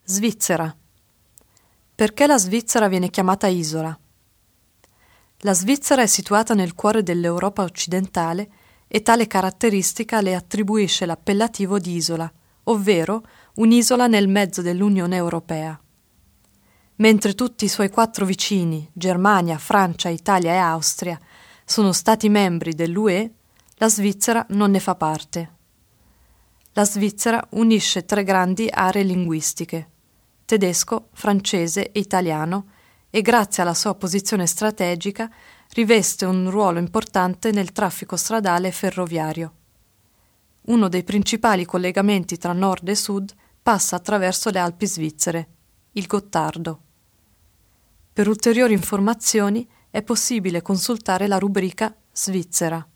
Svizzera. Perché la Svizzera viene chiamata isola? La Svizzera è situata nel cuore dell'Europa occidentale e tale caratteristica le attribuisce l'appellativo di isola, ovvero un'isola nel mezzo dell'Unione Europea. Mentre tutti i suoi 4 vicini, Germania, Francia, Italia e Austria, sono stati membri dell'UE, la Svizzera non ne fa parte. La Svizzera unisce 3 grandi aree linguistiche: tedesco, francese e italiano, e grazie alla sua posizione strategica riveste un ruolo importante nel traffico stradale e ferroviario. Uno dei principali collegamenti tra nord e sud passa attraverso le Alpi svizzere, il Gottardo. Per ulteriori informazioni è possibile consultare la rubrica Svizzera.